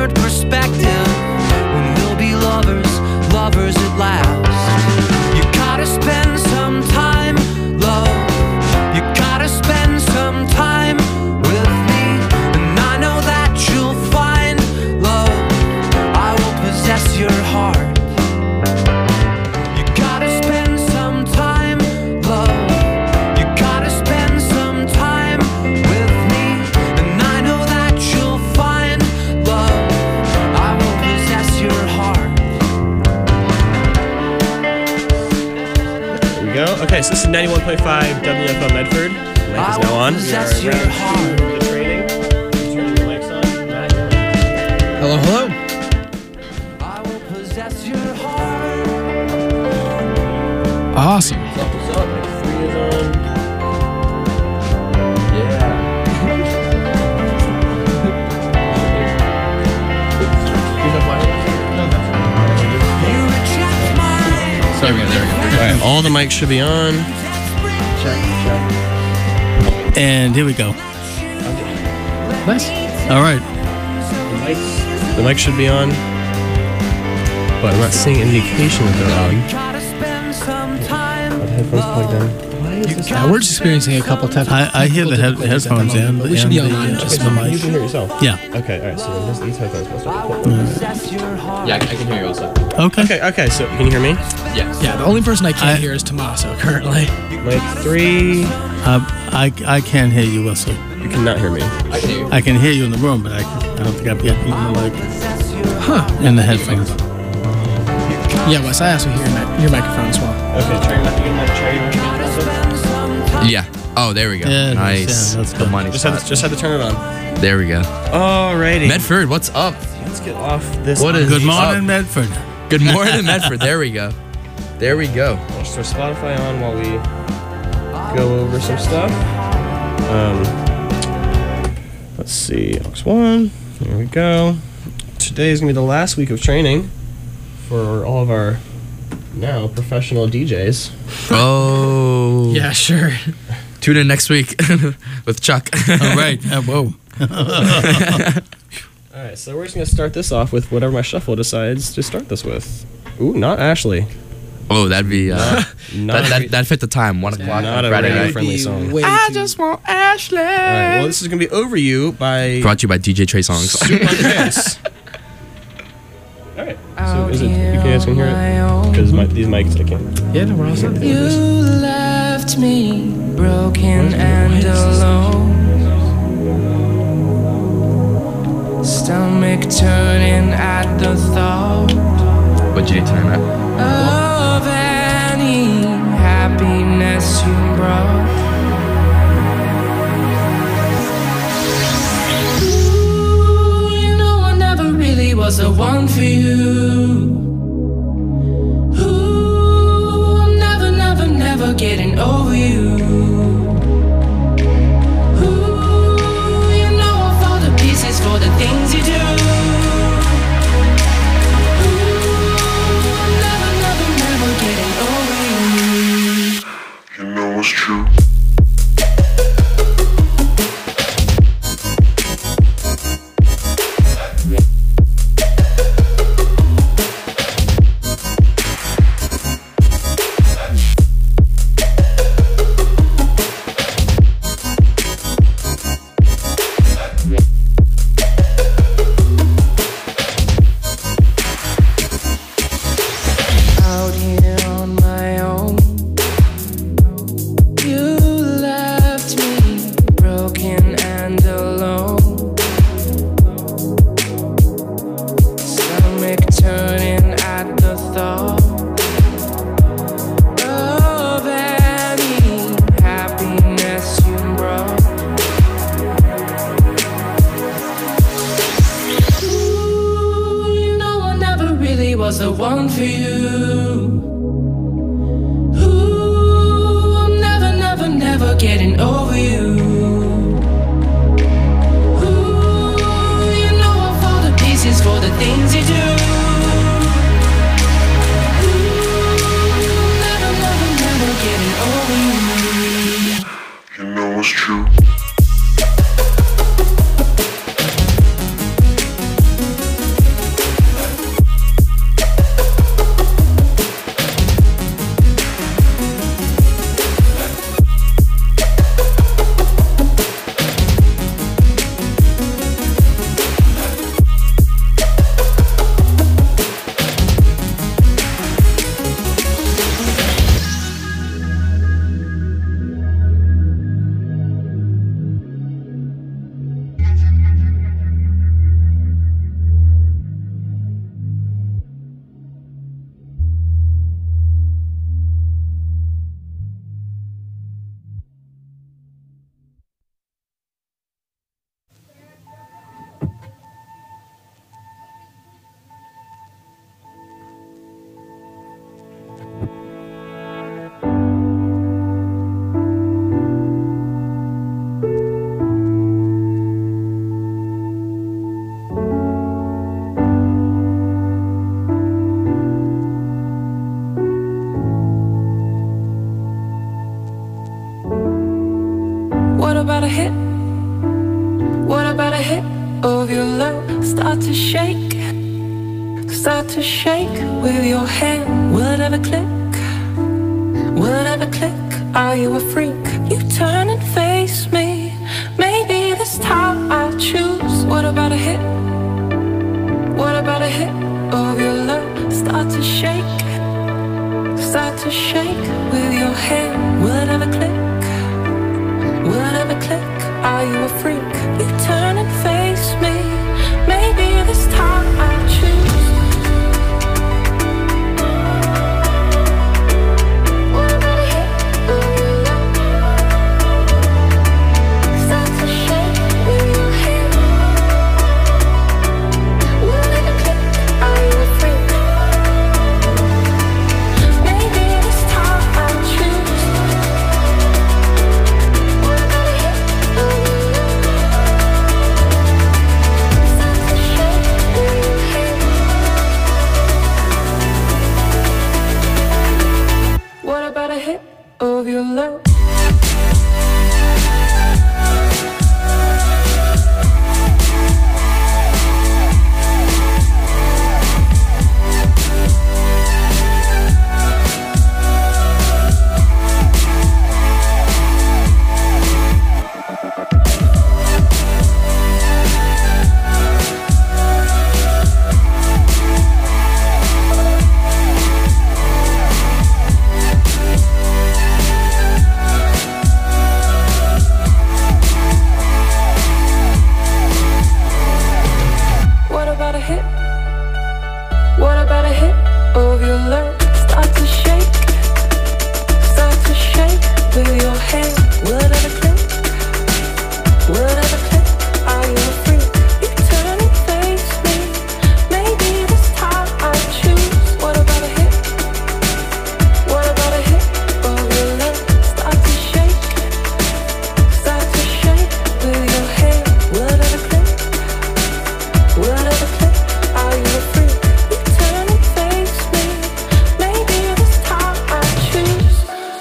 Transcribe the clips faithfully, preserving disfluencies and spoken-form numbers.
distorted perspective when we'll be lovers, lovers at last. You gotta spend some time, love. You gotta spend some time with me, and I know that you'll find love. I will possess your heart. You gotta spend some time, love. You gotta spend some time with me, and I know that you'll find love. I will possess your heart. There we go. Okay, so this is ninety-one point five W F L Medford. The mic is now on. We are possess your round heart. two of the training. Turning the mics on. Matt, you're on. Hello, hello. I will possess your heart. Awesome. What's up, what's up? Mic three is on. Yeah. You reject my Sorry, there we go. All right, all the mics should be on. And here we go. Nice. All right. The mics, the mics should be on. But I'm not seeing any indication that they're on. gotta spend some time. Are the headphones plugged in? Why is this? Yeah, we're just experiencing a couple times. I, I hear the head, headphones and, But we should be and online, the, just uh, the the You mic. can hear yourself? Yeah. Okay, alright, so then this, these headphones must I have will been possess your heart. Yeah, I can hear you also. Okay. Okay, okay, so can you hear me? Yes. Yeah, the only person I can't I- hear is Tommaso currently. Mic three. Uh, I, I can't hear you, Wesley. You cannot hear me. I can hear you. I can hear you in the room, but I, can, I don't think I've got you in the mic. Possess your Huh. In the headphones. Yeah, Wes, I also hear your, mic- your microphone as well. Okay, try your mic again, Mike. Try your mic also. spend some time. Yeah. Oh, there we go. Yeah, nice. yeah, that's the good. money Just had, spot. to, just had to turn it on. There we go. Alrighty. Medford, what's up? Let's get off this. What is Good up? morning, Medford. Good morning, Medford. There we go. There we go. Let's throw Spotify on while we go over some stuff. Um, let's see. Aux one. There we go. Today is going to be the last week of training for all of our now professional D Js. Oh. Yeah, sure. Tune in next week with Chuck. All right. Uh, whoa. Alright, so we're just going to start this off with whatever my shuffle decides to start this with. Ooh, not Ashley. Oh, that'd be. Uh, Not that, that, that fit the time. One o'clock Not on a Friday radio night. friendly song. Way I too- just want Ashley. Alright, well, this is going to be Over You by Brought to you by D J Trey Songs. Super Dance. Alright, so is it, you guys can hear it? Because these mics, I can't. Yeah, no, we're all set. You left me broken and alone. Stomach turning at the thought What'd you do tonight, Matt? of any happiness you brought. Ooh, you know I never really was the one for you. Ooh, I'm never, never, never getting over you. Ooh, you know I fall to pieces for the things you do. Ooh, I'm never, never, never getting over you. You know it's true. Out here on my own, you left me broken and alone. Stomach turning at the thought of any happiness you brought. Ooh, you know I never really was the one for you. Ooh, I'm never, never, never getting over you. Ooh, you know I fall to pieces for the things you do. Ooh, never, never, never getting over you. You know it's true. of your love start to shake, start to shake with your hand. Will it ever click? Will it ever click? Are you a freak? You turn and face me. Maybe this time I'll choose. What about a hit? What about a hit of your love? Start to shake, start to shake with your hand. Will it ever click? Will it ever click? Are you a freak? You turn and face me. Maybe this time I'll choose. What about a hit of your love? Start to shake with your hand. Will it ever click? Are you a freak? Maybe this time I'll choose. What about a hit of your love? Start to shake with your hand. What about a hit of your love? What about a hit? What about a hit of your love? Start to shake, start to shake with your hand. Will it ever click? Will it ever click? Are you a freak? You turn and face me. Maybe this time I'll choose. What about a hit? What about a hit of your love? Start to shake, start to shake with your hand. Will it ever click? Will it ever click? Are you a freak? You turn and face me. Maybe this time I'll choose.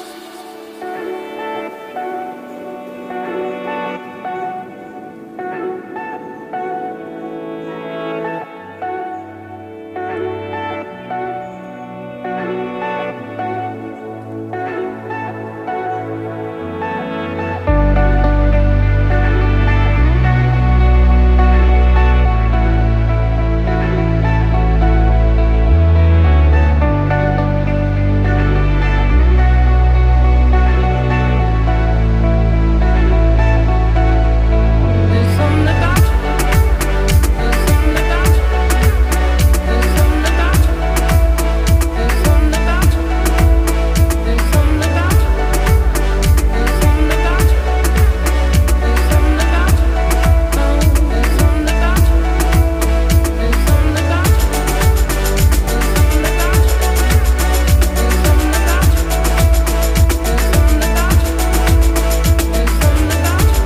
There's something about you. There's something about you. There's something about you. There's something about you. There's something about you. There's something about you. There's something about you. Oh, there's something about you. There's something about you. There's something about you. There's something about you. There's something about you. There's something about you.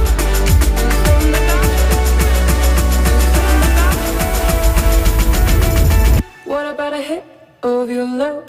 What about a hit of your love?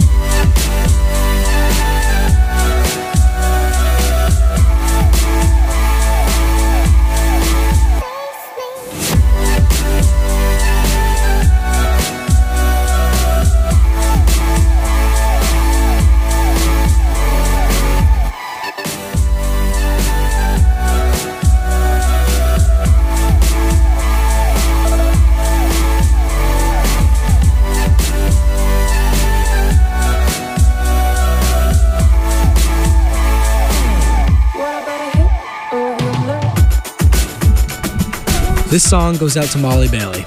What about a hit of your love? This song goes out to Molly Bailey.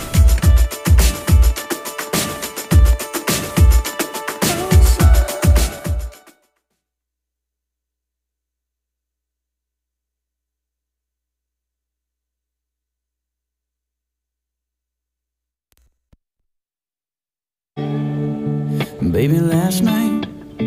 Baby, last night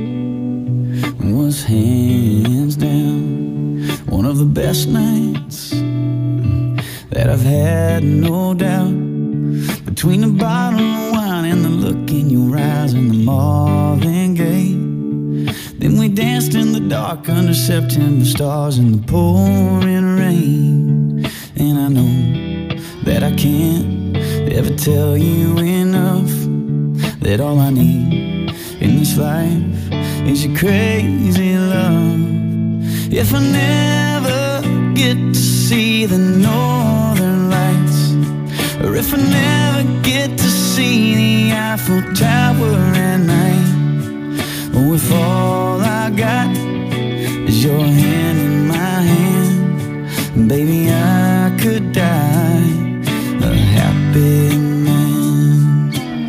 was hands down one of the best nights that I've had, no doubt. Between the bottle of wine and the look in your eyes and the Marvin Gaye, then we danced in the dark under September stars in the pouring rain. And I know can't ever tell you enough that all I need in this life is your crazy love. If I never get to see the northern lights, or if I never get to see the Eiffel Tower at night, or if all I got is your hand in my hand, baby, I could die a happy man.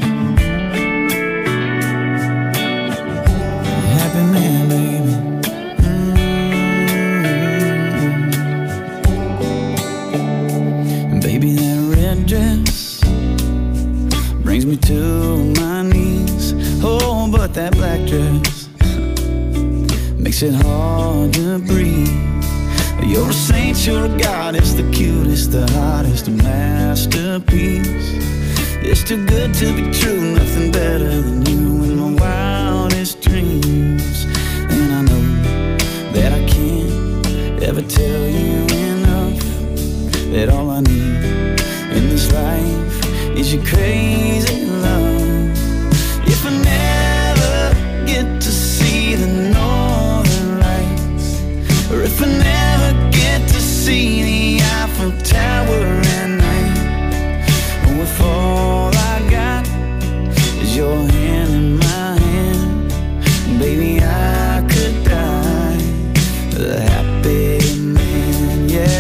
A happy man, baby. Mm-hmm. Baby, that red dress brings me to my knees. Oh, but that black dress makes it hard to breathe. You're a saint, you're a goddess, the cutest, the hottest, a masterpiece. It's too good to be true, nothing better than you in my wildest dreams. And I know that I can't ever tell you enough that all I need in this life is your crazy love. If I never get to see the northern lights, or if I never get to see the Eiffel Tower at night, or if all I got is your hand in my hand, baby, I could die a happy man, yeah.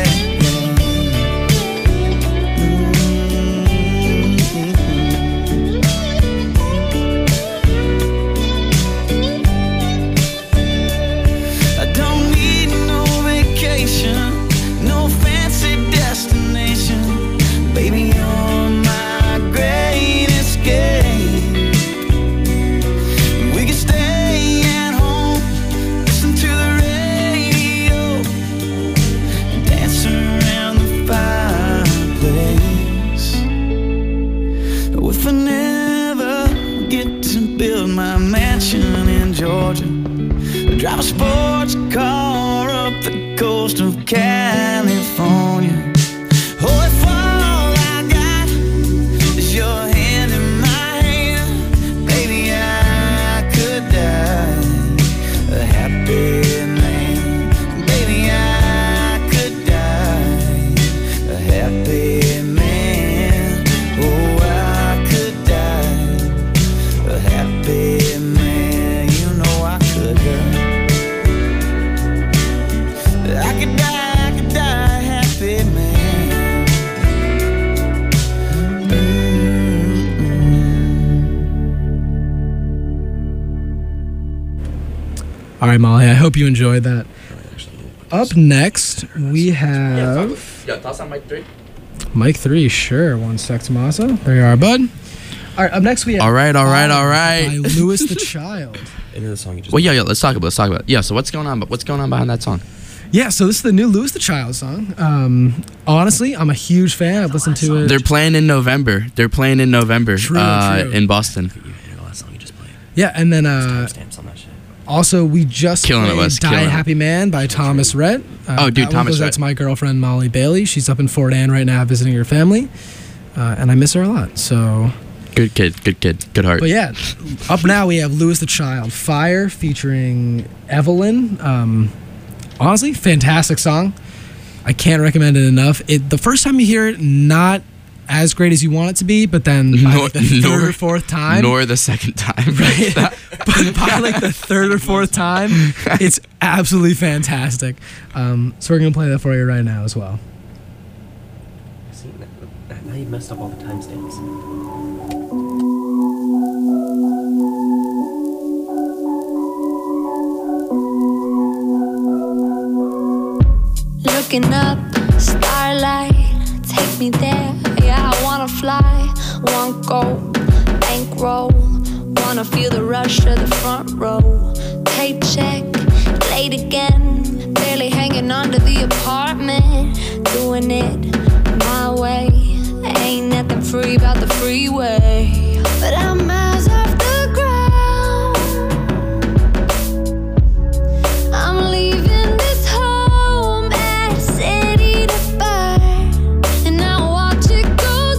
Drive a sports car up the coast of California. Oh, if all I got is your hand in my hand, baby, I could die a happy man. Baby, I could die a happy man. Oh, I could die a happy man. You know I could die. I could die, I could die happy, man. Mm-hmm. All right, Molly, I hope you enjoyed that. Up next, we have Yeah, toss on mic three. Mike three. Sure, one sec, Tommaso. There you are, bud. All right, up next we have All right, all right, all right. by Louis the Child. Into the song you just Well, yeah, yeah. Let's talk about. Let's talk about. Yeah. So what's going on? But what's going on behind that song? Yeah, so this is the new Louis the Child song. Um, honestly, I'm a huge fan. I've listened to it. They're playing in November. They're playing in November. True, uh, true. in Boston. You hit the last song you just played. Yeah, and then uh, Timestamps on that shit. also we just Killing it, played Wes, Die killing it. Happy Man by Thomas Rhett. Uh, Oh, dude, that one Thomas goes out Rhett. to my girlfriend Molly Bailey. She's up in Fort Anne right now visiting her family, uh, and I miss her a lot. So, Good kid. Good kid. Good heart. but yeah, up now we have Louis the Child, Fire featuring Evelyn. Um, honestly, fantastic song. I can't recommend it enough. It the first time you hear it, not as great as you want it to be, but then by Nor- like the third nor- or fourth time, Nor the second time. right? But by like the third or fourth time, it's absolutely fantastic. Um, so we're gonna play that for you right now as well. See, now you messed up all the timestamps. Looking up, starlight, take me there. Yeah, I wanna fly, want go, bankroll. Wanna feel the rush of the front row. Paycheck, late again, barely hanging on to the apartment. Doing it my way, ain't nothing free about the freeway. But I'm miles off the ground. I'm leaving this home at city to burn, and I watch it go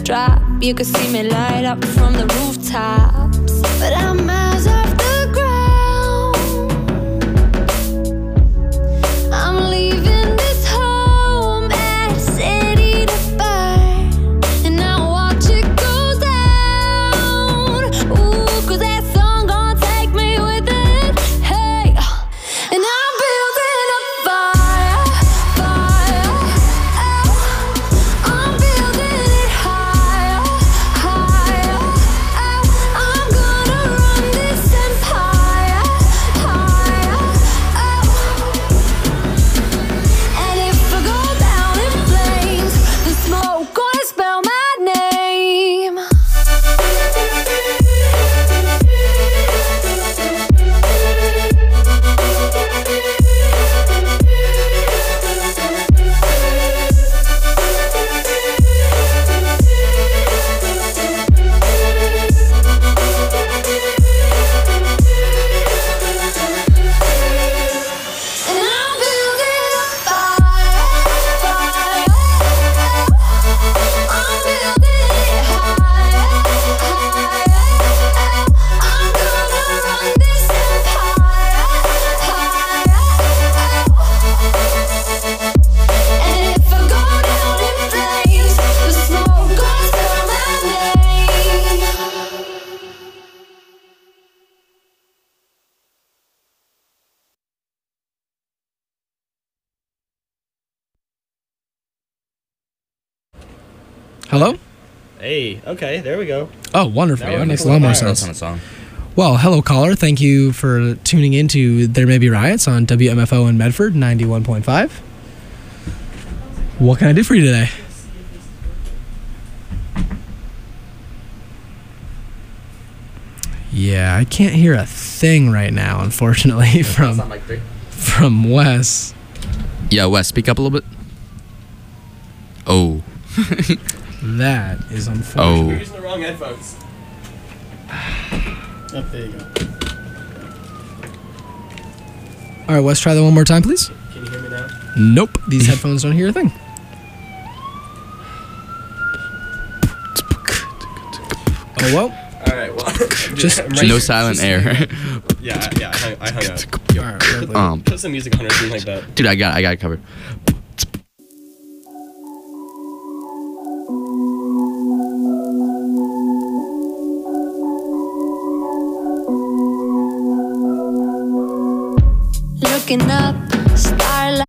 drop, you could see me light up from the rooftops. But I'm miles off the ground. I'm leaving this home at a city to burn, and I watch it go down. Ooh, 'cause that song gon' take me with it. Hey, and I'm building a fire, fire. Oh, I'm building it higher, higher. Oh, I'm gonna run this empire, higher. Oh, and if I go down in flames, the smoke gonna spell my name. And I'm building a fire, fire. I'm building it higher, higher. I'm gonna run this empire, higher. And if I go down in flames, the smoke gonna spell my name. Hello? Hey, okay, there we go. Oh, wonderful. That That one makes a was lot more fire. sense. song. Well, hello, caller. Thank you for tuning in to There May Be Riots on W M F O in Medford, ninety-one point five. What can I do for you today? Yeah, I can't hear a thing right now, unfortunately, from from Wes. Yeah, Wes, speak up a little bit. Oh. That is unfortunate. Oh. You're using the wrong headphones. Oh, there you go. All right, Wes, try that one more time, please. Can you hear me now? Nope, these headphones don't hear a thing. Oh, well. All right, well. Just- I'm just- ready. No silent air. Yeah, yeah, I hung, I hung up. All right, perfect. um, Put some music on or something like that. dude, I got, I got it covered. Looking up, starlight.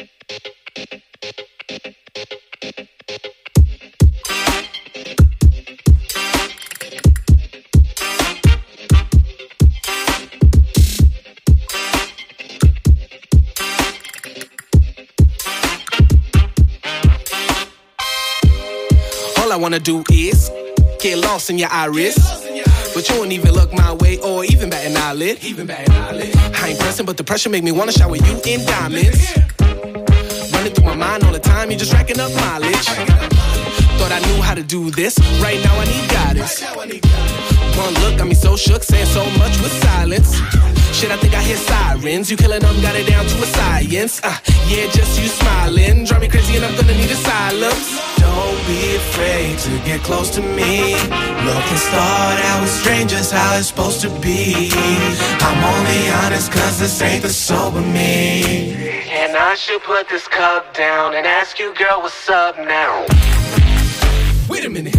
All I wanna do is get lost in your iris. But you don't even look my way or even bat an eyelid. Even bat an eyelid. I ain't pressing, but the pressure make me wanna shower you in diamonds. Running through my mind all the time, you're just racking up mileage. Thought I knew how to do this. Right now I need guidance. One look got me so shook, saying so much with silence. Shit, I think I hear sirens. You killing them, got it down to a science. Uh, yeah, just you smiling. Drive me crazy and I'm gonna need asylum. Don't be afraid to get close to me. Love can start out with strangers, how it's supposed to be. I'm only honest cause this ain't the sober me. And I should put this cup down and ask you, girl, what's up now? Wait a minute.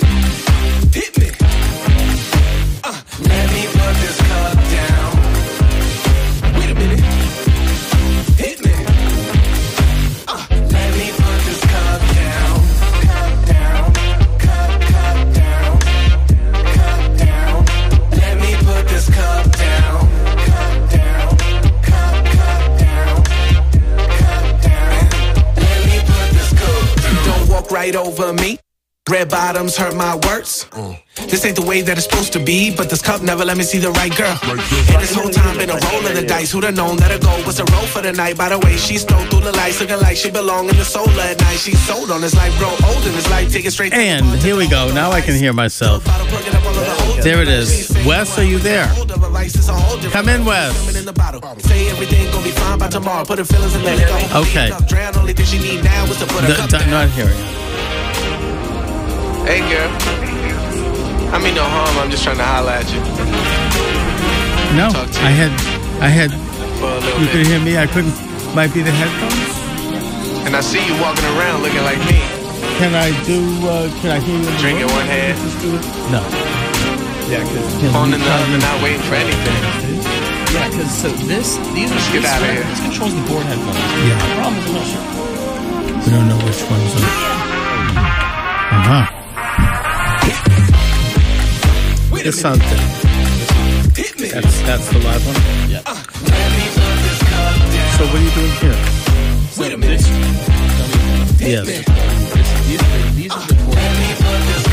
Hit me. Uh, let me put this cup down. Wait a minute. Hit me. Uh, let me put this cup down. Cup down. Cup, cup down. Cup down. Let me put this cup down. Cup down. Cup, cup down. Cup down. Let me put this cup down. Don't walk right over me. Red bottoms hurt my words. Mm. This ain't the way that it's supposed to be, but this cup never let me see the right girl. And this whole time been a roll of the dice. Who'd have known that her goal was a roll for the night? By the way, she stole through the lights, looking like she belong in the soul at night. She's sold on this life, grow old in this life, take it straight to And here we go. Now I can hear myself. There it is. Wes, are you there? Come in, Wes. Say everything gonna be fine by tomorrow. Put her feelings and let it go. Okay. Drown, only thing she need now is to put her The- cup the- down. not hearing. Hey, girl. I mean no harm. I'm just trying to holler at you. No, Talk to I you had, I had. for a little You bit. could hear me. I couldn't. Might be the headphones. And I see you walking around looking like me. Can I do? Uh, can I hear you? In the Drink in room? one hand. No. Yeah, because Phone in the other, not waiting for anything. yeah, because so this these are Get these, outta here. This controls the board headphones. Yeah. The problem is I'm not sure. We don't know which ones are. Uh huh. This sounds good. That's that's the live one. Yeah. So what are you doing here? Wait a minute. Yes. This, these, are the, these are the board headphones.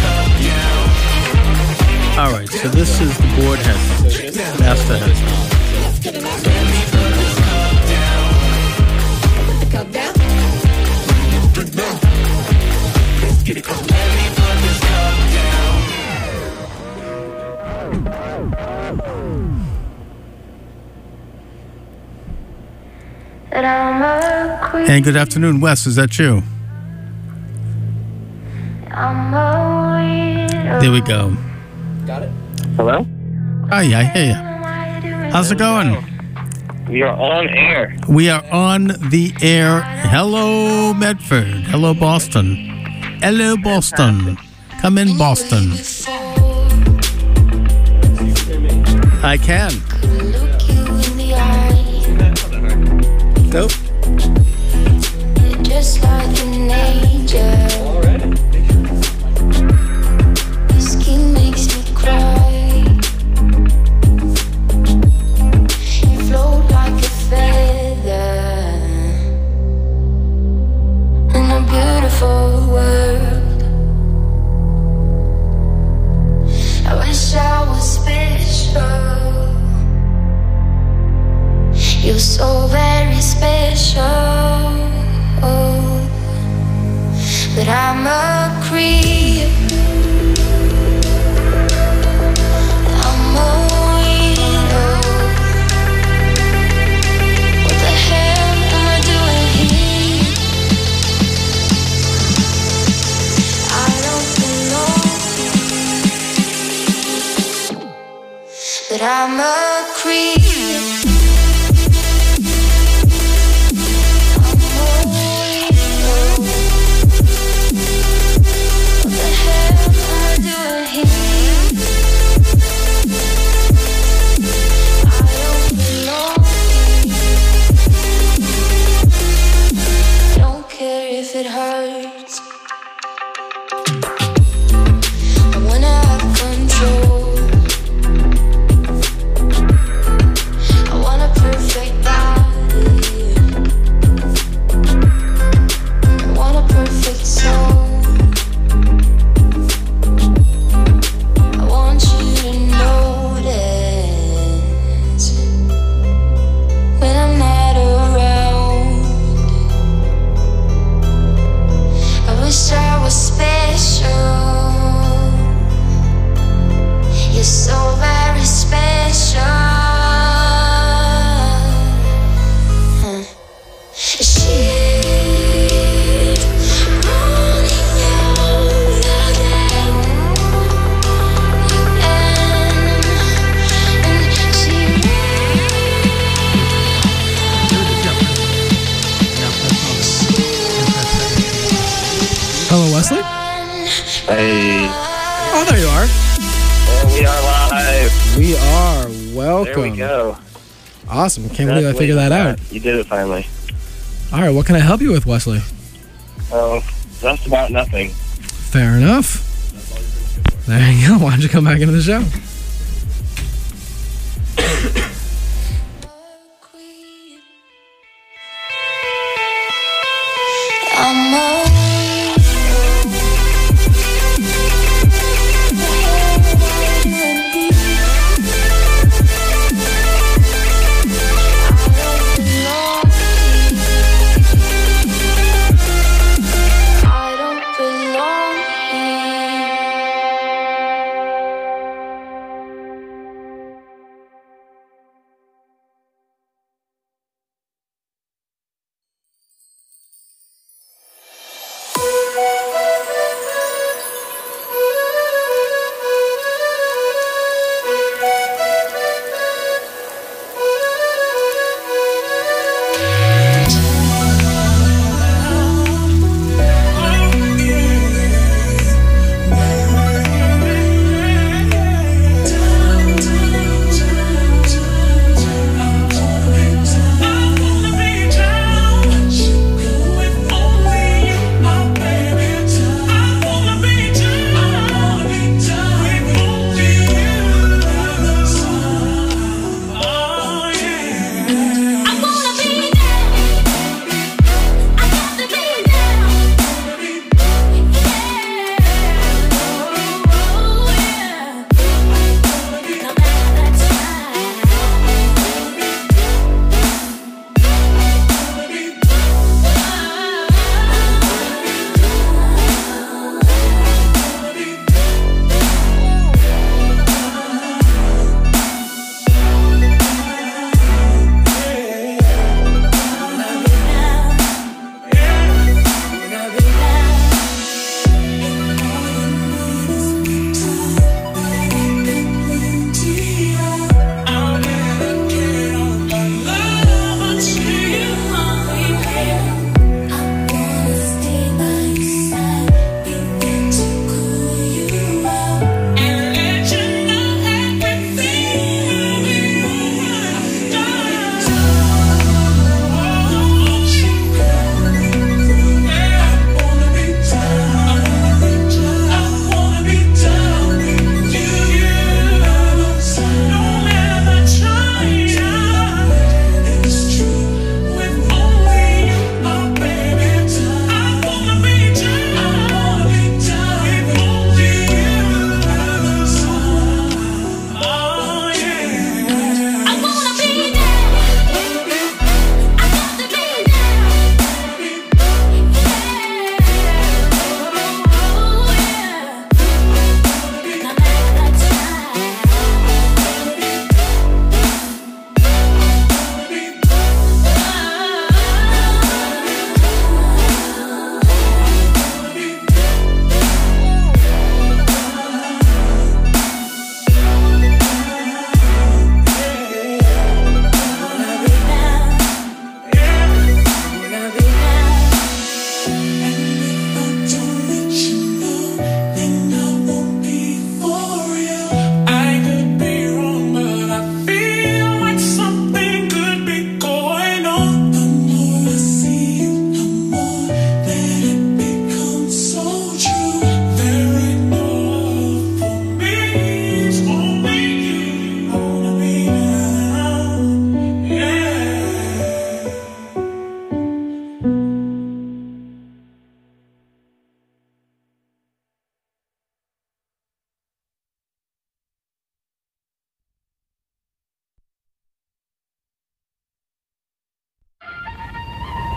All right. So this is the board headphones. Master headphones. That I'm a queen. And good afternoon, Wes. Is that you? I'm a widow. There we go. Got it? Hello? Hi, I hear you. How's it going? We are on air. We are on the air. Hello, Medford. Hello, Boston. Hello, Boston. Come in, Boston. I can. Look you in the eye. Nope. You're just like an angel. Your skin makes me cry. You float like a feather in a beautiful world. I wish I was special. You're so very special, but I'm a creep. I'm a widow. What the hell am I doing here? I don't belong, but I'm a creep. If it hurts, I wanna have control. I want a perfect body. I want a perfect soul. I want you to notice when I'm not around. I wish I was special. You're so very special. Huh. She's running out again, and, and she Hello, Wesley? Hey. Oh, there you are. And we are live. We are. Welcome. There we go. Awesome. Can't believe I figured that out. You did it finally. All right, what can I help you with, Wesley? Oh, just about nothing. Fair enough. There you go. Why don't you come back into the show? I'm a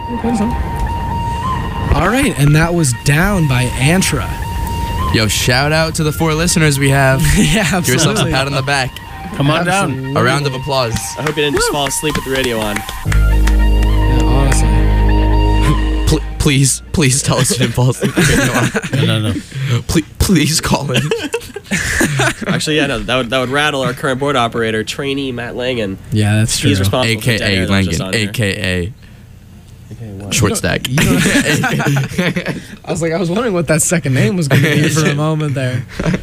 All right, and that was Down by Antra. Yo, shout out to the four listeners we have. Yeah, Give yourselves a absolutely. pat on the back. Come on down. A round of applause. I hope you didn't just fall asleep with the radio on. Yeah, honestly. Pl- please, please tell us you didn't fall asleep. No, no, no. Please, please call in. Actually, yeah, no, that would that would rattle our current board operator, trainee Matt Langen. Yeah, that's true. He's responsible for the dead air A K A that was just Langen, on here. A K A Short Stack. You don't- I was like, I was wondering what that second name was going to be for a moment there.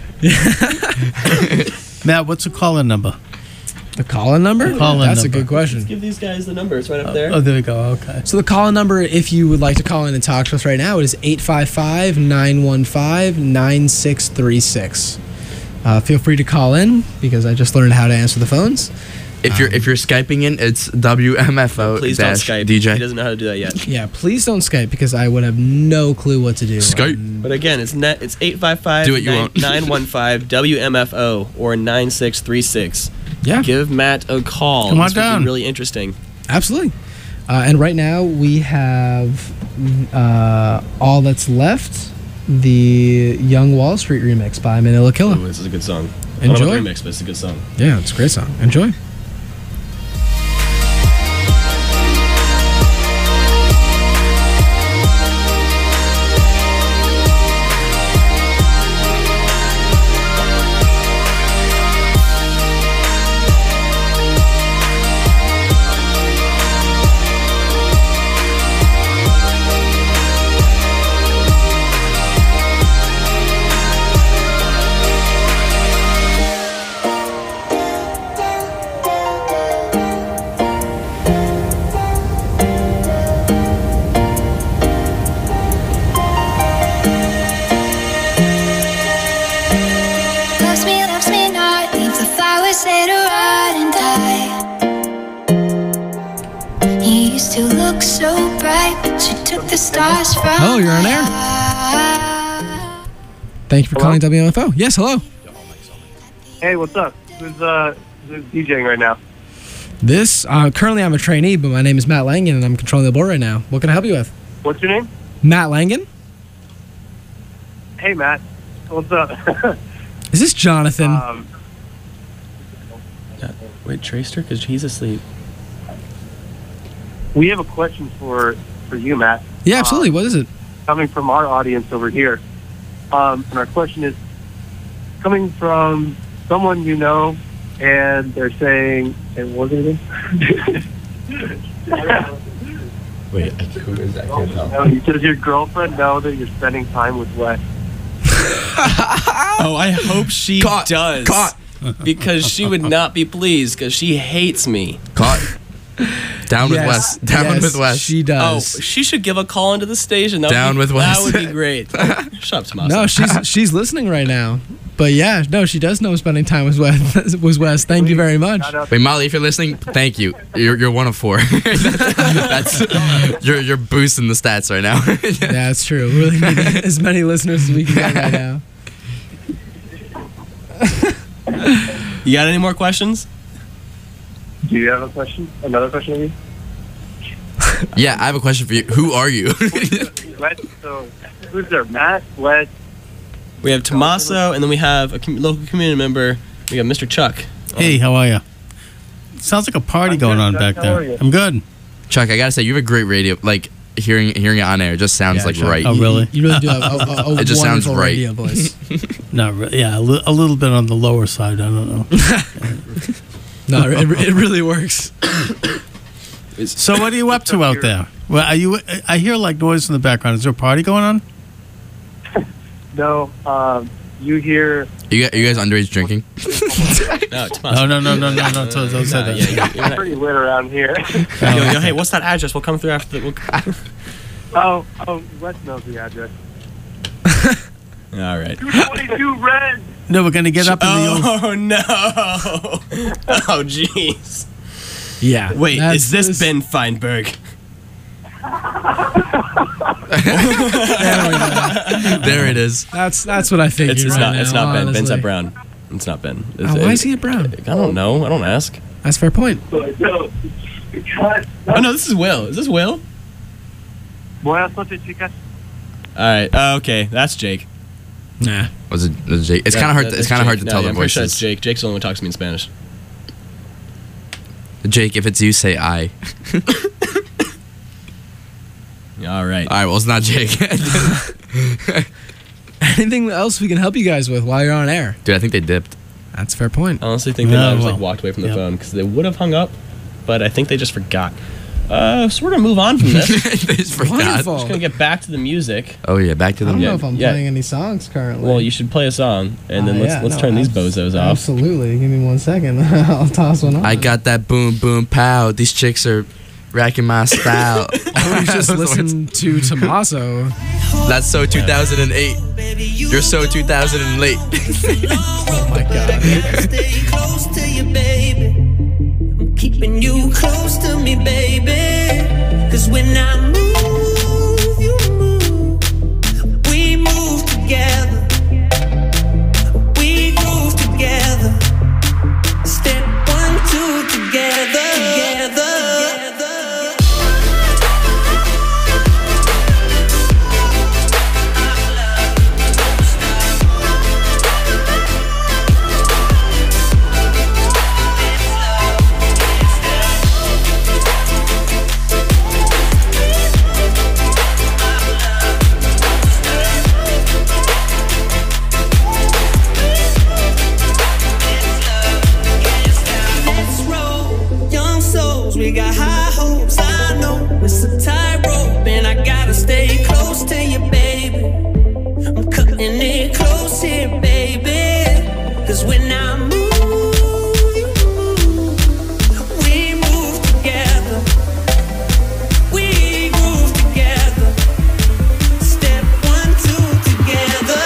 Matt, what's the call-in number? The call-in number? Call-in That's number. a good question. Give these guys the numbers right up there. Oh, there we go. Okay. So the call-in number, if you would like to call in and talk to us right now, it is eight five five, nine one five, nine six three six. Uh, feel free to call in because I just learned how to answer the phones. If you're if you're Skyping in, it's W M F O Please don't dash Skype. D J. He doesn't know how to do that yet. Yeah, please don't Skype because I would have no clue what to do. Skype. But again, it's net. It's eight five five Do it, you won't. nine one five W M F O or nine six three six. Yeah. Give Matt a call. Come on This would be down. really interesting. Absolutely. Uh, and right now we have uh, all that's left, the Young Wall Street remix by Manila Killa. Ooh, this is a good song. I don't know Enjoy. about the remix, but it's a good song. Yeah, it's a great song. Enjoy. Loves me, loves me not. Leave the flowers there to rot and die. He used to look so bright, but you took the stars from Oh, you're on air. my Thank you for calling W M F O. Yes, hello. Hey, what's up? Who's uh who's DJing right now? This, uh, currently I'm a trainee, but my name is Matt Langen and I'm controlling the board right now. What can I help you with? What's your name? Matt Langen? Hey, Matt. What's up? Is this Jonathan? um, Wait, Tracer? Because he's asleep. we have a question for for you, Matt. yeah, absolutely. um, What is it? Coming from our audience over here. Um, and our question is coming from someone you know, and they're saying, and what is it? Wait, who is that? Does your girlfriend know that you're spending time with Wes? Oh, I hope she Caught. does. Caught. Because she would not be pleased because she hates me. Caught. Down with Yes, Wes. Down yes, with Wes. She Oh, does. she should give a call into the station. That would Down be, with Wes. That would be great. Shut up, Tomaso. No, she's she's listening right now. But yeah, no, she does know I'm spending time with Wes. with Wes. Thank you very much. Shout out Wait, Molly, if you're listening, thank you. You're you're one of four. that's, that's you're you're boosting the stats right now. Yeah, that's true. We really need as many listeners as we can get right now. You got any more questions? Do you have a question? Another question of you? Yeah, I have a question for you. Who are you? Wes, so who's there? Matt, Wes. We have Tomaso, and then we have a com- local community member. We got Mister Chuck. Hey, how are you? Sounds like a party I'm going good, on Chuck. back How there. are you? I'm good. Chuck, I gotta say, you have a great radio. Like hearing hearing it on air just sounds Yeah, like Chuck. right. Oh, really? You really do have a, a, a It just sounds wonderful right. radio voice. Not really. Yeah, a, li- a little bit on the lower side. I don't know. No, it, it really works. So what are you up to out there? Well, are you? I hear like noise in the background. Is there a party going on? No, um, you hear. You guys, you guys underage drinking? No, Tomaso. No, no, no, no, no, no. Don't, don't say Nah, that. yeah, you're It's not- pretty lit around here. yo, yo, hey, what's that address? We'll come through after the. We'll... oh, oh, Wes knows the address. All right. two twenty-two Red. No, we're gonna get up in the old. Oh no! Oh jeez. Yeah. Wait, that's- is this Ben Feinberg? There it is. That's that's what I figured. It's, it's right not. now, It's not Ben. Ben's honestly. at Brown. It's not Ben. It's, Oh, why is he at Brown? I don't know. I don't ask. That's a fair point. No, because Oh no, this is Will. Is this Will? Buenas noches, chicas. All right. Uh, okay, that's Jake. Nah. Was it, was it Jake? It's That- kind of hard. that- To, it's that's kind of hard Jake. to No, tell yeah, the I'm pretty sure voices. it's Jake. Jake's the one who talks to me in Spanish. Jake, if it's you, say I. All right. All right. Well, it's not Jake. Anything else we can help you guys with while you're on air? Dude, I think they dipped. That's a fair point. I honestly think they Yeah, might have just, well, like walked away from the yeah. phone because they would have hung up, but I think they just forgot. Uh, so we're gonna move on from this. They just forgot. Wonderful. We're just gonna get back to the music. Oh yeah, back to I the don't Yeah, know if I'm yeah. playing any songs currently. Well, you should play a song, and then Uh, let's yeah, let's no, turn these abs- bozos off. Absolutely. Give me one second. I'll toss one on. I got that boom boom pow. These chicks are racking my style. Why don't you just listen to Tommaso? That's so two thousand eight. You're so two thousand and late. Oh my god. Stay close to you, baby. I'm keeping you close to me, baby. Cause when I move, you move. We move together. We groove together. Step one, two, together. Together. Let's roll, young souls. We got high hopes. I know it's a tightrope, and I gotta stay close to you, baby. I'm cutting it close here, baby. Cause when I move, you move. We move together. We groove together. Step one, two, together.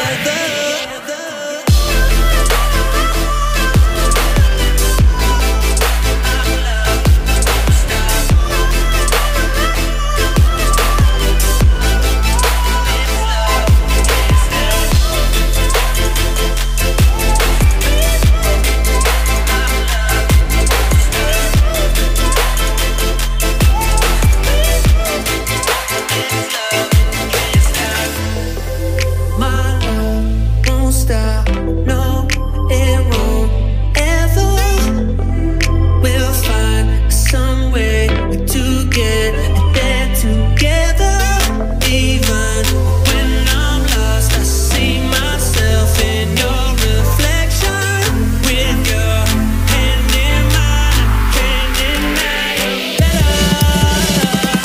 My love won't stop, no, it won't ever. We'll find some way to get there together. Even when I'm lost, I see myself in your reflection. With your hand in mine, hand in mine, better.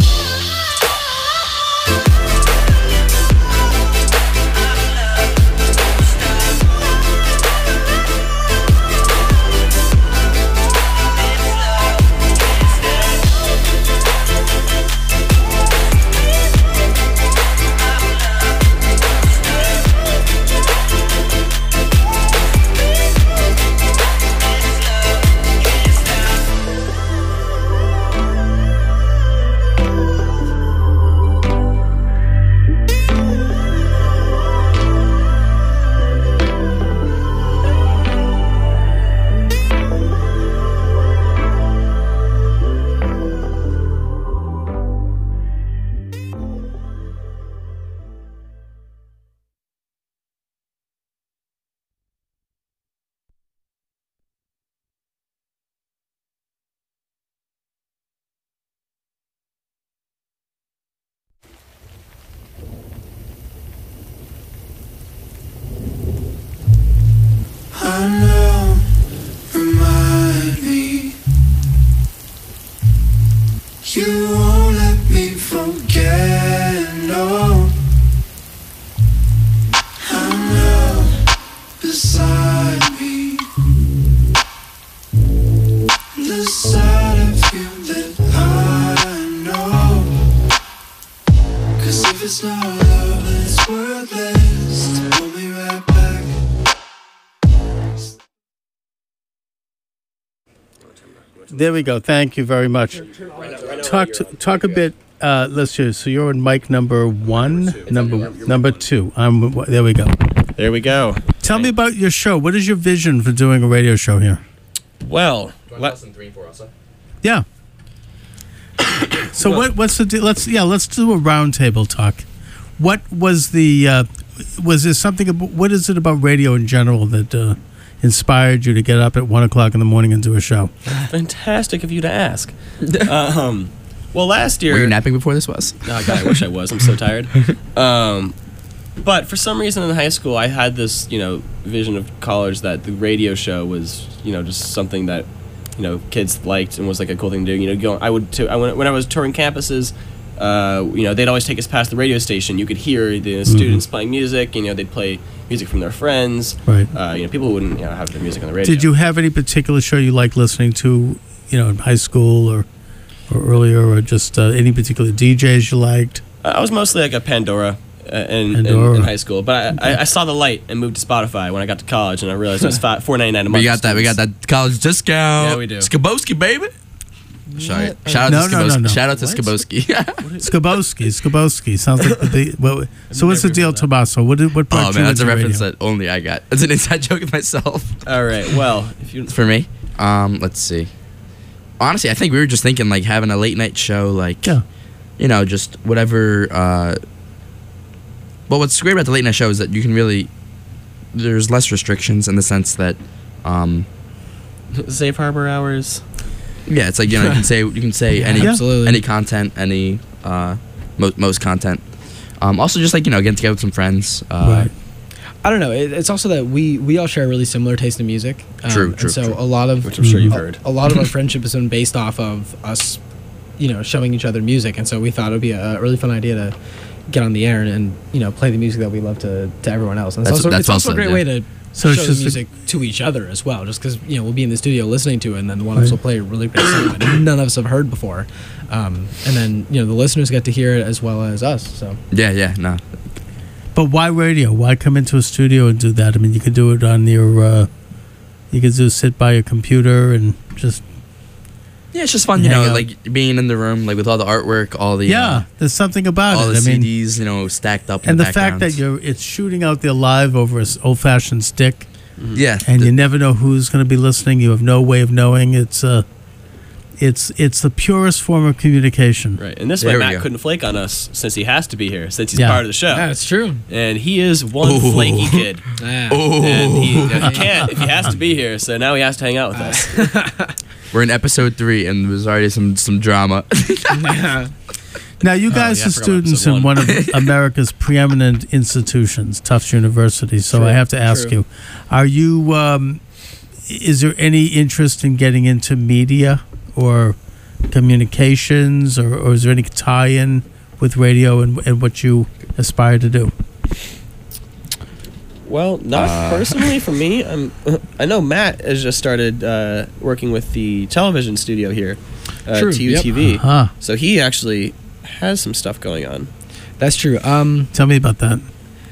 I know, remind me. You won't let me forget, no. I know, beside me. The side of you that I know. Cause if it's not love, then it's worthless. To pull me right back. There we go. Thank you very much. Talk to, talk a bit. Uh, let's see. So you're in mic number one, number number two. Um, there we go. There we go. Tell me about your show. What is your vision for doing a radio show here? Well, Do you want to three and four also? Yeah. So what? What's the? de- Let's yeah. Let's do a roundtable talk. What was the? Uh, was there something? About, what is it about radio in general that uh, inspired you to get up at one o'clock in the morning and do a show? Fantastic of you to ask. um, well, last year. Were you napping before this was? Oh God, I wish I was. I'm so tired. Um, but for some reason in high school, I had this, you know, vision of college that the radio show was, you know, just something that, you know, kids liked and was like a cool thing to do. You know, go. I would. To, I went, when I was touring campuses. Uh, you know, they'd always take us past the radio station. You could hear the students Mm-hmm. playing music. You know, they'd play music from their friends. Right. Uh, you know, people wouldn't, you know, have their music on the radio. Did you have any particular show you liked listening to? You know, in high school or or earlier, or just uh, any particular D Js you liked? I was mostly like a Pandora. Uh, in, in, Pandora. in high school, but I, I, I saw the light and moved to Spotify when I got to college, and I realized it was fi- four ninety nine a month. We got that. We got that college discount. Yeah, we do. Skabowski, baby. Sorry. What? Shout out No, to no, Skabowski. no, no. Shout out to What? Skabowski. Skabowski, Skabowski sounds like the big. Well, so what's the deal, Tommaso? What did, what brought Oh you man, that's a into reference radio? that only I got. It's an inside joke of myself. All right. Well, if you For me, um, let's see. Honestly, I think we were just thinking like having a late night show, like, Yeah. you know, just whatever. Uh, well, what's great about the late night show is that you can really, there's less restrictions in the sense that, um, safe harbor hours. yeah, it's like you know you can say you can say any Absolutely. any content, any uh, mo- most content. Um, also, just like you know, getting together with some friends. Uh, Right. I don't know. It, it's also that we we all share a really similar taste in music. Um, True, and true, So true. a lot of Which I'm sure you've a- heard. A lot of our friendship has been based off of us, you know, showing each other music, and so we thought it would be a really fun idea to get on the air and, and you know play the music that we love to, to everyone else. And it's That's- also that's it's also well a great said, way yeah. to So it's show just the a- music to each other as well. Just because you know we'll be in the studio listening to it, and then one of us Right. will play a really great song that none of us have heard before, um, and then you know the listeners get to hear it as well as us. So yeah, yeah, no. But why radio? Why come into a studio and do that? I mean, you could do it on your. Uh, you could just sit by your computer and just. Yeah, it's just fun, you Hang know, out. like being in the room, like with all the artwork, all the Yeah, uh, there's something about all it. the I mean, C Ds, you know, stacked up. in and the fact that backgrounds. you're it's shooting out there live over an old-fashioned stick, yeah, and the- you never know who's going to be listening. You have no way of knowing. It's uh, it's it's the purest form of communication. Right. And this There way, we Matt go. couldn't flake on us since he has to be here, since he's Yeah. part of the show. that's true. And he is one Ooh. flaky kid. Yeah. Oh, And he, you know, he can't if he has to be here, so now he has to hang out with us. we're in episode three, and there's already some some drama. Now, you Oh, guys yeah, I are forgot about students episode in one. one of America's preeminent institutions, Tufts University. So I have to ask True. you: Are you? Um, is there any interest in getting into media or communications, or, or is there any tie-in with radio and, and what you aspire to do? Well, not Uh. personally for me. I'm, I know Matt has just started uh, working with the television studio here, uh, True, T U T V. Uh-huh. So he actually has some stuff going on. That's true. Um, Tell me about that.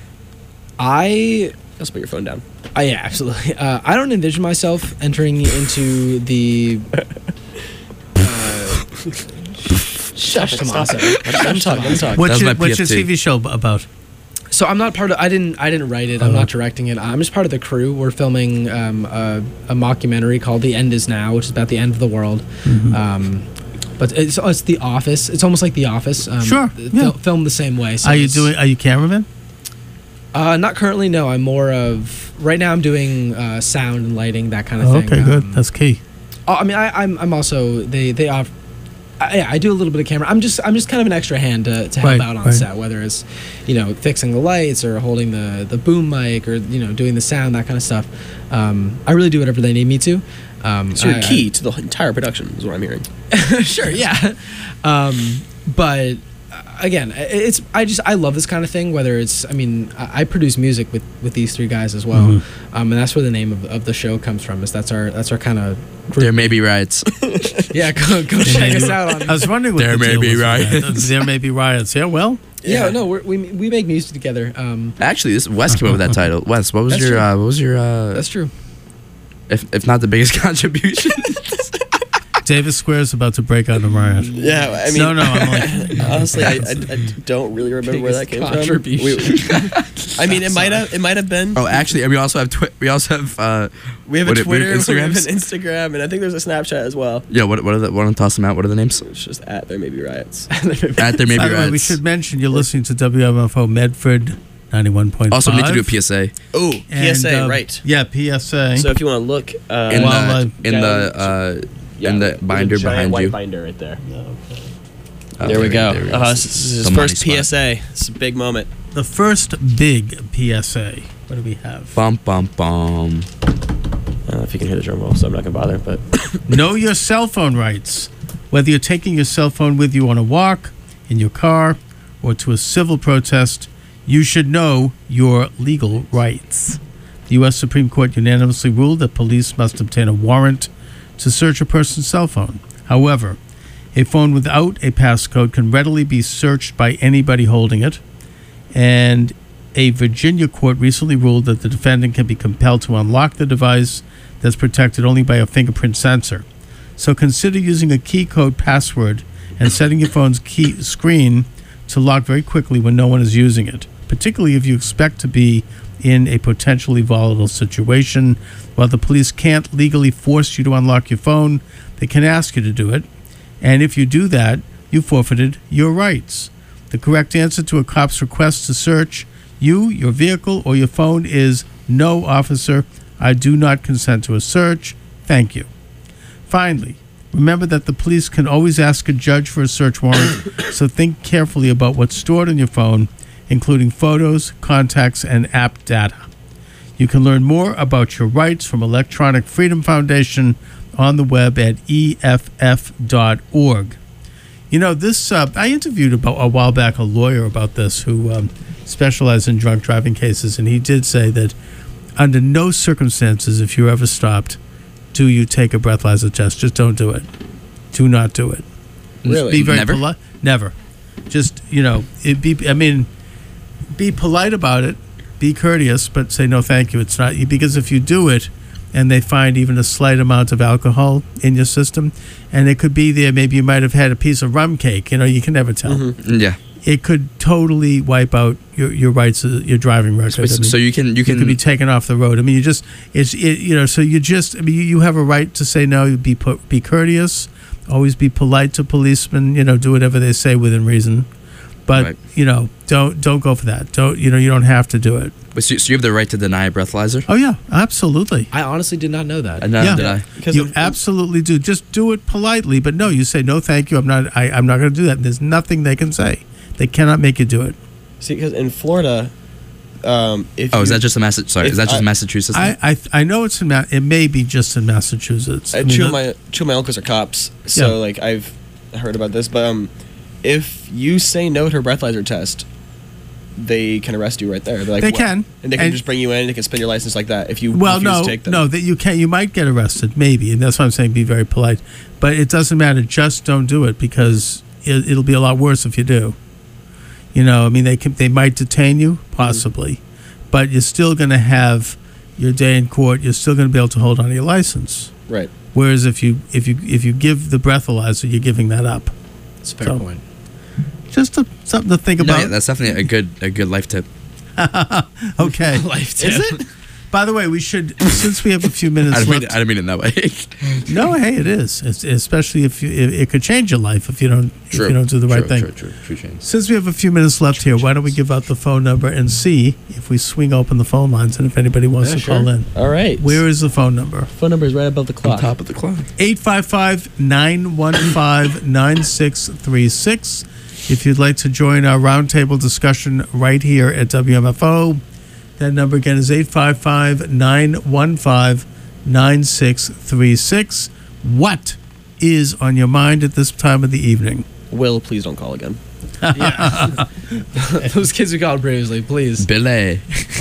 I Let's put your phone down. Uh, yeah, absolutely. Uh, I don't envision myself entering into the. Uh, shush, Tommaso. Let him talk. Let him talk. What's was your, my what's your P F T. T V show b- about? So I'm not part of. I didn't. I didn't write it. I'm Uh-huh. not directing it. I'm just part of the crew. We're filming um, a, a mockumentary called "The End Is Now," which is about the end of the world. Mm-hmm. Um, but it's, it's The Office. It's almost like The Office. Um, Sure, fil- yeah. filmed the same way. So Are you it's- doing? Are you cameraman? Uh, not currently. No, I'm more of. Right now, I'm doing uh, sound and lighting, that kind of Oh, thing. okay, good. Um, That's key. Oh, I mean, I, I'm I'm also they they off. I, yeah, I do a little bit of camera. I'm just I'm just kind of an extra hand to, to help Right, out on right. set, whether it's you know fixing the lights or holding the the boom mic or you know doing the sound, that kind of stuff. Um, I really do whatever they need me to. Um, So you're I- key to the entire production, is what I'm hearing. I- sure, yeah. Um, but uh, again, i- it's I just I love this kind of thing. Whether it's I mean I, I produce music with, with these three guys as well, Mhm. um, and that's where the name of, of the show comes from. Is that's our that's our kind of There may be riots. yeah. Go go check us out on. I was wondering what There the may deal be was with riots. that. There may be riots. Yeah, well, Yeah, no, we're, we we make music together. Um, Actually, this Wes came up with that title. Wes, what was That's your true. uh, what was your uh, that's true. if if not the biggest contribution? Davis Square's about to break out in a riot. Yeah, I mean, no, no, I'm like, honestly, I, I, I don't really remember where that Biggest came from. We, contribution. I mean, it might have it might have been. Oh, actually, and we also have twi- we also have uh, We have a what it- Twitter, we have an Instagrams. Instagram, and I think there's a Snapchat as well. Yeah, what what are the? Want to toss them out? What are the names? It's just at There May Be Riots. At there may By be the way, we riots. should mention you're listening to W M F O Medford ninety-one point five. Also, we need to do a P S A Oh, P S A, And, uh, right. Yeah, P S A. So if you want to look uh, in Well, the in the uh, yeah, in the there's a binder giant behind white you. binder right there. Oh, there we go. there we Uh, this is his The money first spot. P S A. It's a big moment. The first big P S A. What do we have? Bum bum bum. I don't know if you can hear the drum roll, so I'm not gonna bother. But Know your cell phone rights. Whether you're taking your cell phone with you on a walk, in your car, or to a civil protest, you should know your legal rights. The U S Supreme Court unanimously ruled that police must obtain a warrant to search a person's cell phone. However, a phone without a passcode can readily be searched by anybody holding it, and a Virginia court recently ruled that the defendant can be compelled to unlock the device that's protected only by a fingerprint sensor. So consider using a key code password and setting your phone's key screen to lock very quickly when no one is using it, particularly if you expect to be in a potentially volatile situation. While the police can't legally force you to unlock your phone, they can ask you to do it. And if you do that, you forfeited your rights. The correct answer to a cop's request to search you, your vehicle, or your phone is no, officer. I do not consent to a search. Thank you. Finally, remember that the police can always ask a judge for a search warrant, so think carefully about what's stored on your phone, including photos, contacts, and app data. You can learn more about your rights from Electronic Freedom Foundation on the web at E F F dot org. You know, this, uh, I interviewed about a while back a lawyer about this who um, specialized in drunk driving cases, and he did say that under no circumstances, if you're ever stopped, do you take a breathalyzer test. Just don't do it. Do not do it. Just Really? Be very Never? polite. Never. Just, you know, it be, I mean, be polite about it, be courteous, but say no thank you. It's not, because if you do it and they find even a slight amount of alcohol in your system, and it could be there, maybe you might have had a piece of rum cake, you know, you can never tell. Mm, Yeah. It could totally wipe out your, your rights, uh, your driving record. So, I mean, so you can you you can could be taken off the road. I mean, you just, it's, it, you know, so you just, I mean, you, you have a right to say no, be pu- be courteous, always be polite to policemen, you know, do whatever they say within reason. But, Right. you know, don't don't go for that. Don't, you know, you don't have to do it. But so, so you have the right to deny a breathalyzer? Oh, yeah, absolutely. I honestly did not know that. Uh, neither Yeah. did I. because You of- absolutely do. Just do it politely. But no, you say, no, thank you. I'm not, I, I'm not going to do that. And there's nothing they can say. They cannot make you do it. see, because in Florida, um, if Oh, is you- that just a Massa- Sorry, if is that just I- Massachusetts? I, I, I know it's in, Ma- it may be just in Massachusetts. Uh, I mean, two the- of my two of my uncles are cops, so Yeah. like I've heard about this. But um, if you say no to a breathalyzer test, they can arrest you right there. They're like, They "What?" can. and they can And- just bring you in. They can spin your license like that if you Well, refuse no, to take them. no, that you can't. You might get arrested, maybe, and that's why I'm saying be very polite. But it doesn't matter. Just don't do it because it, it'll be a lot worse if you do. You know, I mean, they can, they might detain you, possibly, but you're still going to have your day in court. You're still going to be able to hold on to your license. Right. Whereas if you if you if you give the breathalyzer, you're giving that up. That's a fair So- point. Just a, something to think no, about. yeah, that's definitely a good a good life tip. Okay. Life Is it? By the way, we should, since we have a few minutes I didn't, mean left. it, I didn't mean it in that way. No, hey, it is. It's, especially if you, it, it could change your life if you don't True. if you don't do the right True, thing. True, true, true change. Since we have a few minutes left here, why don't we give out the phone number and see if we swing open the phone lines and if anybody wants Yeah, to sure. call in. All right. Where is the phone number? phone number is right above the clock. Top of the clock. eight five five, nine one five, nine six three six. If you'd like to join our roundtable discussion right here at W M F O, that number again is eight five five, nine one five, nine six three six. What is on your mind at this time of the evening? Will, please don't call again. Yeah. Those kids who called previously, please. Billy.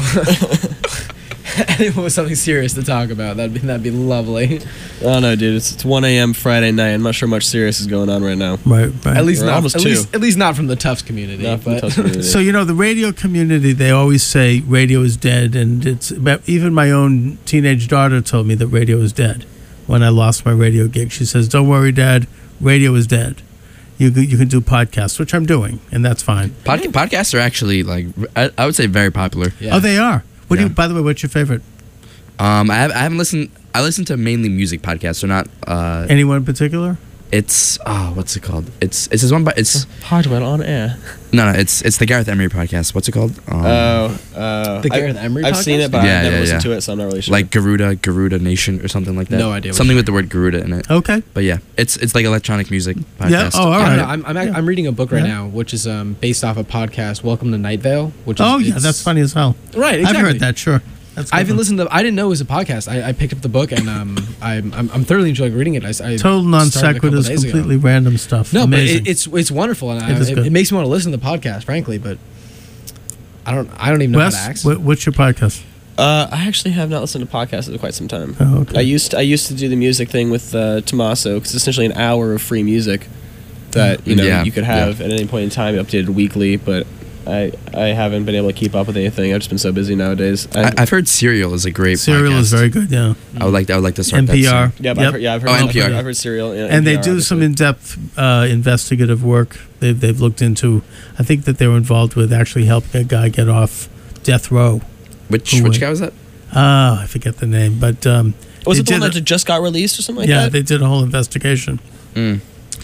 Anyone with something serious to talk about, that'd be that'd be lovely. Oh no, dude! It's, it's one a.m. Friday night. I'm not sure much serious is going on right now. Right, right. At least We're not almost at two. least at least not from the Tufts community. Not from the but- Tufts community. So, you know, the radio community, they always say radio is dead, and it's even my own teenage daughter told me that radio is dead when I lost my radio gig. She says, don't worry, Dad, radio is dead. you could- you can do podcasts, which I'm doing, and that's fine. Pod- podcasts are actually like I, I would say very popular. Oh, they are. What do Yeah. you? By the way, what's your favorite? Um, I, have, I haven't listened. I listen to mainly music podcasts, so not. Uh, Anyone in particular? It's oh, what's it called? It's it's this one, but it's Hardwell on air. no, no. It's it's the Gareth Emery podcast. What's it called? Um, Oh, uh, The I- Gareth Emery I've seen podcast? it, but Yeah, I've never yeah, listened yeah. to it, so I'm not really sure. like Garuda, Garuda Nation or something like that. No idea what Something you're with the word Garuda in it. Okay. But yeah, it's it's like electronic music podcast. Yeah. Oh, all I don't right. know. I'm, I'm, Yeah. I'm reading a book right Yeah. now, which is um, based off a podcast, Welcome to Night Vale. Which is, Oh yeah, it's- that's funny as hell. Right, exactly. I've heard that. Sure. That's I good haven't one. listened to. I didn't know it was a podcast. I, I picked up the book and um, I'm, I'm I'm thoroughly enjoying reading it. I, I Total non started a couple sequiturs, days ago. completely random stuff. No, Amazing. but it, it's it's wonderful, and I, It is it, good. it makes me want to listen to the podcast, frankly. But I don't I don't even know Wes, how to access. what, what's your podcast? Uh, I actually have not listened to podcasts in quite some time. Oh, okay. I used to, I used to do the music thing with uh, Tommaso, because it's essentially an hour of free music that you know Yeah, you could have at any point in time, updated weekly. But I I haven't been able to keep up with anything. I've just been so busy nowadays. I, I've heard Serial is a great. Serial podcast. is very good. Yeah. I would like I would like to start N P R. that soon. yeah, but Yep. I've heard, yeah, I've heard, Oh, I've N P R. heard, I've heard Serial, and, And they N P R, do some obviously. in-depth uh, investigative work. They've they've looked into. I think that they were involved with actually helping a guy get off death row. Which Who which would- guy was that? Ah, I forget the name, but um, Was they it the one did that just got released or something like yeah, that? they did a whole investigation. Mm.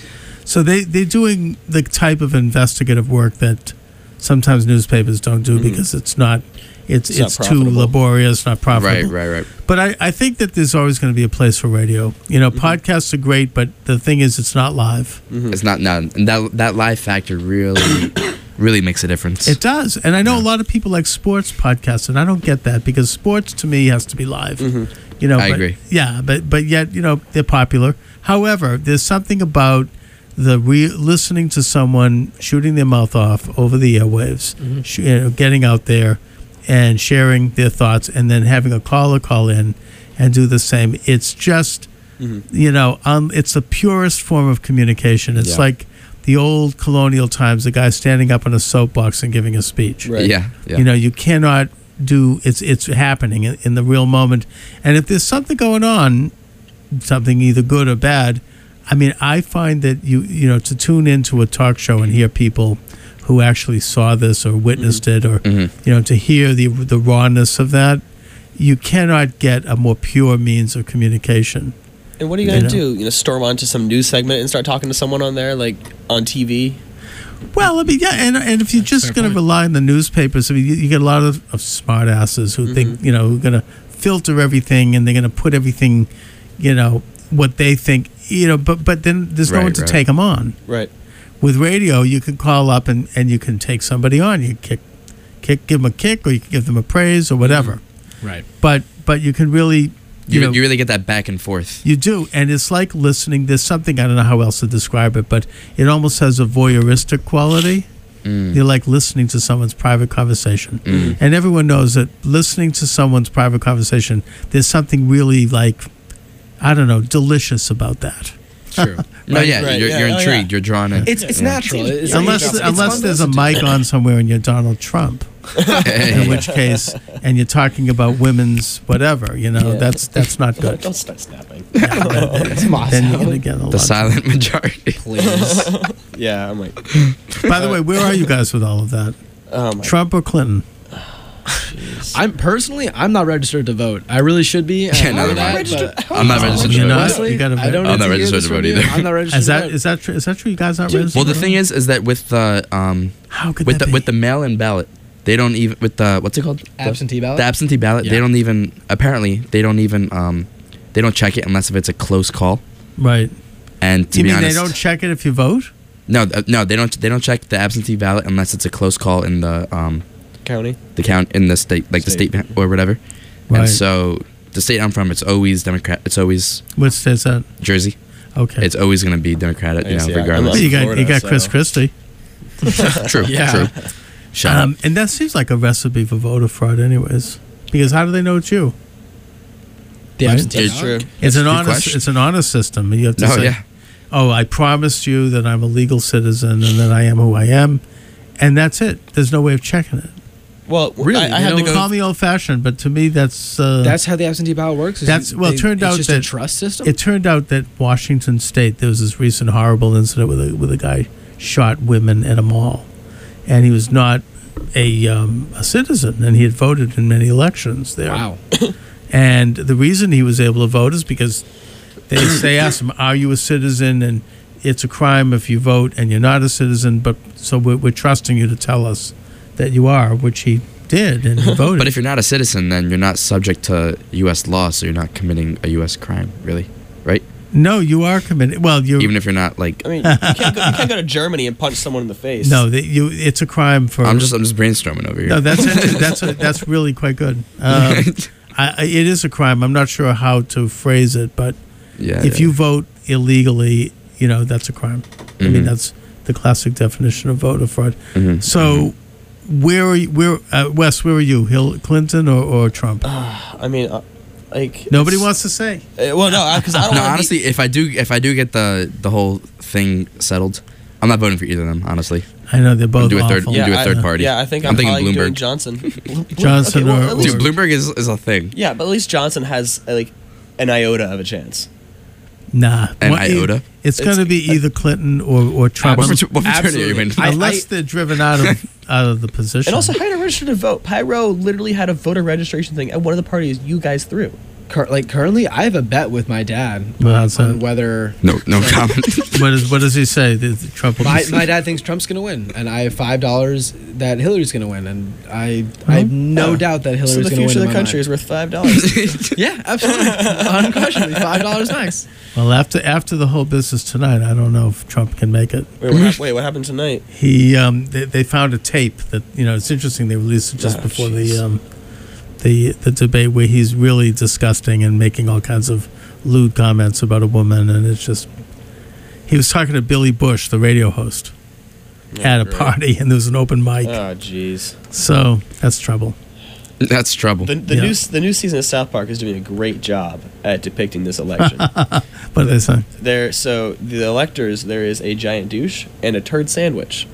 So they they're doing the type of investigative work that sometimes newspapers don't do Mhm. because it's not it's It's it's, not too profitable. laborious, not Right, profitable. right, right. But I, I think that there's always going to be a place for radio. You know, podcasts are great, but the thing is, it's not live. It's not no, and that that live factor really really makes a difference. It does, and I know a lot of people like sports podcasts, and I don't get that because sports to me has to be live. You know, I but- agree. Yeah, but but yet you know they're popular. However, there's something about the re- listening to someone shooting their mouth off over the airwaves, sh- you know, getting out there and sharing their thoughts, and then having a caller call in and do the same. It's just you know, um, it's the purest form of communication. It's Yeah. like the old colonial times, the guy standing up on a soapbox and giving a speech. Right. Yeah, yeah. You know, you cannot do it's it's happening in, in the real moment. And if there's something going on, something either good or bad, I mean, I find that you you know to tune into a talk show and hear people who actually saw this or witnessed it, or Mhm. you know to hear the the rawness of that, you cannot get a more pure means of communication. And what are you You gonna know. do? You know, storm onto some news segment and start talking to someone on there, like on T V? Well, I mean, yeah, and and if you're just fair going to point. rely on the newspapers, I mean, you, you get a lot of, of smart asses who think, you know, who are going to filter everything and they're going to put everything, you know, what they think, you know, but but then there's no Right, one to right. take them on. Right. With radio, you can call up and, and you can take somebody on. You kick, kick, give them a kick, or you can give them a praise or whatever. Right. But but you can really, you, You, know, you really get that back and forth. you do, and it's like listening. There's something, I don't know how else to describe it, but it almost has a voyeuristic quality. Mm. You're like listening to someone's private conversation. Mm. And everyone knows that listening to someone's private conversation, there's something really like, I don't know, delicious about that. True. No, Right, yeah, right, you're, yeah, you're oh, intrigued. yeah. You're drawn in. It's it's Yeah. natural. It's, unless it's, it's unless fun to there's a listen to. mic on somewhere and you're Donald Trump. In which case, and you're talking about women's whatever, you know, Yeah. that's that's not good. Don't start snapping. Yeah, then, then you're gonna get a the lot. silent majority. Please. Yeah, I'm like, By the way, where are you guys with all of that? oh my Trump or Clinton? jeez. I'm personally, I'm not registered to vote. I really should be. and I Yeah, know neither am I. that, Registered- but- I'm not registered to You're vote. not? Honestly, You gotta I don't vote. I'm need not to hear registered this to from vote you. either. I'm not registered. Is to that vote. is that true? Is that true? You guys not Dude, registered? Well, the to thing vote? is, is that with the um, How could with that the be? with the mail-in ballot, they don't even with the what's it called? The- Absentee ballot? The absentee ballot. They Yeah. don't even apparently they don't even um, they don't check it unless if it's a close call. Right. And to You be mean honest, they don't check it if you vote? no, uh, no, they don't. They don't check the absentee ballot unless it's a close call in the um, County. the count in the state, like State. the state or whatever. Right. And so the state I'm from, it's always Democrat. It's always What state is that? Jersey. Okay. It's always going to be Democratic, you I know, see, I- I'm regardless. not- you got you Florida, got Chris so- Christie. True, Yeah. true. Shut Um, up. and that seems like a recipe for voter fraud, anyways. Because how do they know it's you? The Right? absentee It's ballot? true. It's an Good honest. question. It's an honest system. You have to No, say, yeah. "Oh, I promised you that I'm a legal citizen and that I am who I am," and that's it. There's no way of checking it. Well, Really? I, I They had to don't go. Call me old-fashioned, but to me, that's uh, That's how the absentee ballot works. is That's you- well. they- It turned it's out just that a trust system. It turned out that Washington State, there was this recent horrible incident with a with a guy shot women at a mall, and he was not a um, a citizen, and he had voted in many elections there. Wow. And the reason he was able to vote is because they they asked him, "Are you a citizen?" And it's a crime if you vote and you're not a citizen. But so we're, we're trusting you to tell us that you are, which he did, and he voted. But if you're not a citizen, then you're not subject to U S law, so you're not committing a U S crime, really, right? No, you are committed. Well, you even if you're not like. I mean, you can't, go, you can't go to Germany and punch someone in the face. No, that you. It's a crime for. I'm just I'm just brainstorming over here. No, that's that's a, that's really quite good. Um, I, I- it is a crime. I'm not sure how to phrase it, but Yeah, if yeah. you vote illegally, you know that's a crime. I mean, Mhm. that's the classic definition of voter fraud. Mhm. So, where are you, where uh, Wes? Where are you? Hillary Clinton or, or Trump? I mean, uh, like Nobody it's- wants to say. Uh, well, no, because I don't. no, wanna honestly, if I do if I do get the the whole thing settled, I'm not voting for either of them. Honestly, I know they're both do a third awful. do a I- third party. Yeah, I think I'm, I'm thinking probably doing Bloomberg. Johnson. Johnson Okay, well, or- at least- Dude, Bloomberg is is a thing. Yeah, but at least Johnson has uh, like an iota of a chance. Nah, An What- iota? It's, It's- going to be either Clinton or, or Trump, What frater- what fraternity are you in? I- unless they're driven out of out of the position. And also, how to register to vote. Pyro literally had a voter registration thing at one of the parties you guys threw. Cur- like currently, I have a bet with my dad Well, that's on it. whether No, no comment. what, is, what does he say? The, the Trump will my, be- my dad thinks Trump's going to win, and I have five dollars that Hillary's going to win, and I I have no Oh. doubt that So Hillary's the going to win. future of in the my country mind. is worth five dollars. Yeah, absolutely, unquestionably, five dollars max. Well, after after the whole business tonight, I don't know if Trump can make it. Wait, what, hap- wait, what happened tonight? He um, they, they found a tape that you know it's interesting. They released it just Oh, before jeez. the um, the the debate where he's really disgusting and making all kinds of lewd comments about a woman, and it's just he was talking to Billy Bush, the radio host, at a great. party, and there was an open mic. Oh, jeez. So that's trouble. That's trouble. The, the Yeah. new the new season of South Park is doing a great job at depicting this election. What did they say? there, so the electors, there is a giant douche and a turd sandwich.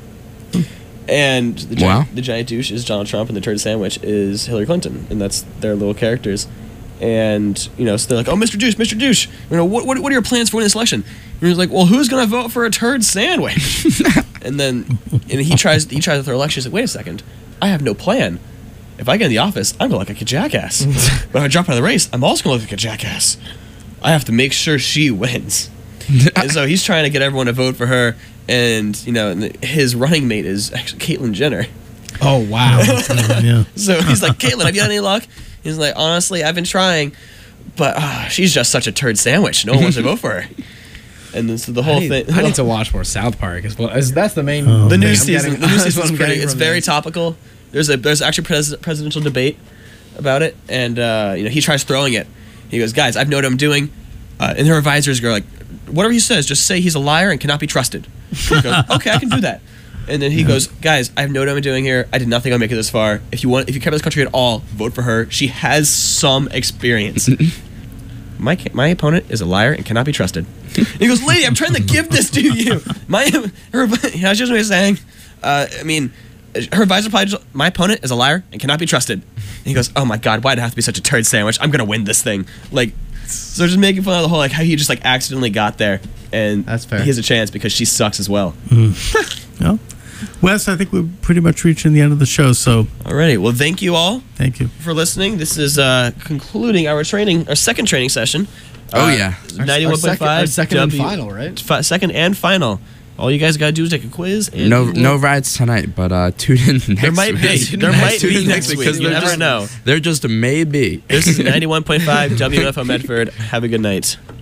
And the giant, Wow. the giant douche is Donald Trump, and the turd sandwich is Hillary Clinton, and that's their little characters. And you know, so they're like, "Oh, Mister Douche, Mister Douche, you know, what what, what are your plans for winning this election?" And he's like, "Well, who's gonna vote for a turd sandwich?" and then, and he tries he tries to throw a lecture. He's like, "Wait a second, I have no plan. If I get in the office, I'm gonna look like a jackass. But if I drop out of the race, I'm also gonna look like a jackass. I have to make sure she wins." And so he's trying to get everyone to vote for her, and you know, and the- his running mate is actually Caitlyn Jenner. Oh wow! yeah. So he's like, "Caitlyn, have you had any luck?" He's like, "Honestly, I've been trying, but uh, she's just such a turd sandwich. No one wants to vote for her." And then so the whole I need, thing. I need to watch more South Park as well. As that's the main. Oh, the man. new I'm season. getting- The new that's season what is I'm pretty. getting It's from very this. topical. There's a there's actually pres- presidential debate about it, and uh, you know he tries throwing it. He goes, "Guys, I've know what I'm doing," uh, and her advisors go like, "Whatever he says, just say he's a liar and cannot be trusted." He goes, "Okay, I can do that." And then he goes, "Guys, I have no idea what I'm doing here. I did not think I'd make it this far. If you want, if you care about this country at all, vote for her. She has some experience." My ca- my opponent is a liar and cannot be trusted. And he goes, "Lady, I'm trying to give this to you." My her, you know, she's what he's saying. Uh, I mean, her advisor probably just, my opponent is a liar and cannot be trusted. And he goes, "Oh my God, why'd it have to be such a turd sandwich? I'm gonna win this thing." Like, so just making fun of the whole like how he just like accidentally got there, and That's fair. he has a chance because she sucks as well. No? Wes, I think we're pretty much reaching the end of the show. So Alrighty, well, thank you all thank you. for listening. This is uh, concluding our training, our second training session. Oh, Uh, yeah. Our- ninety-one our point second- our five second and W- final, right? Fi- second and final. All you guys gotta do is take a quiz. And No, we will- no rides tonight, but uh, tune in next There might be. week. There might Tune be in next week. because You they're never just- know. They're just a maybe. This is ninety-one point five W F O Medford. Have a good night.